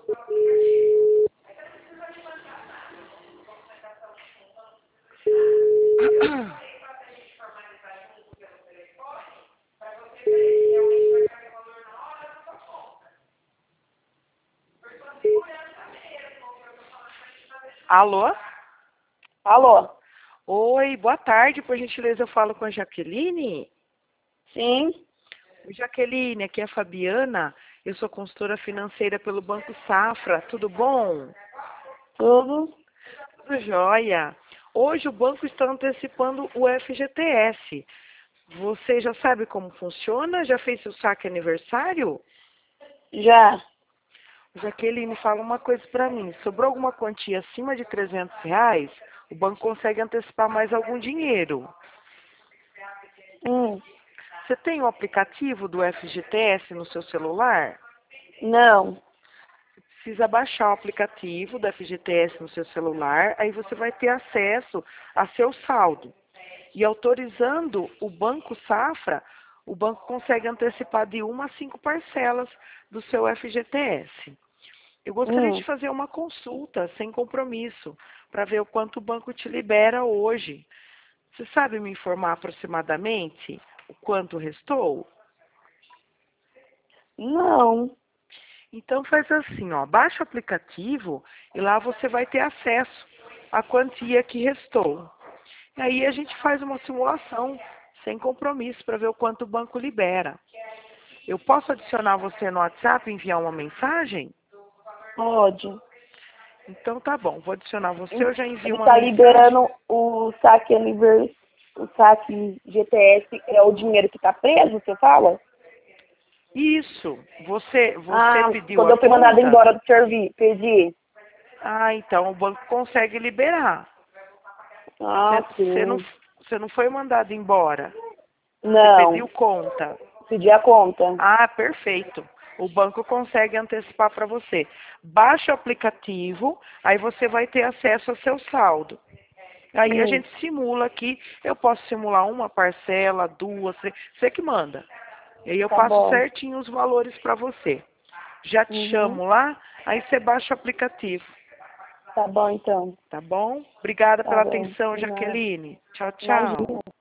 Alô? Alô? Oi, boa tarde, por gentileza eu falo com a Jaqueline. Sim? Oi, Jaqueline, aqui é a Fabiana, eu sou consultora financeira pelo Banco Safra, tudo bom? Tudo? Tudo jóia. Hoje o banco está antecipando o FGTS. Você já sabe como funciona? Já fez seu saque aniversário? Já. Jaqueline, fala uma coisa para mim. Sobrou alguma quantia acima de R$ 300, o banco consegue antecipar mais algum dinheiro. Você tem o aplicativo do FGTS no seu celular? Não. Precisa baixar o aplicativo do FGTS no seu celular, aí você vai ter acesso a seu saldo. E autorizando o Banco Safra, o banco consegue antecipar de 1 a 5 parcelas do seu FGTS. Eu gostaria de fazer uma consulta sem compromisso, para ver o quanto o banco te libera hoje. Você sabe me informar aproximadamente o quanto restou? Não. Então faz assim, ó, baixa o aplicativo e lá você vai ter acesso à quantia que restou. E aí a gente faz uma simulação sem compromisso para ver o quanto o banco libera. Eu posso adicionar você no WhatsApp e enviar uma mensagem? Pode. Então tá bom, vou adicionar você, eu já envio Ele uma tá mensagem. liberando o saque o saque GTS, é o dinheiro que tá preso, você fala? Isso, você pediu Quando a eu fui mandada conta? embora do serviço, pedi. Ah, então o banco consegue liberar. Sim. Você não foi mandado embora. Você pediu Não. conta. Pedi a conta. Ah, perfeito. O banco consegue antecipar para você. Baixa o aplicativo, aí você vai ter acesso ao seu saldo. Aí a gente simula aqui, eu posso simular uma parcela, duas, três, você que manda. E aí eu Tá passo bom. certinho os valores para você. Já te chamo lá, aí você baixa o aplicativo. Tá bom, então. Tá bom? Obrigada Tá pela bom. atenção, De nada. Jaqueline. Tchau, tchau. Imagina.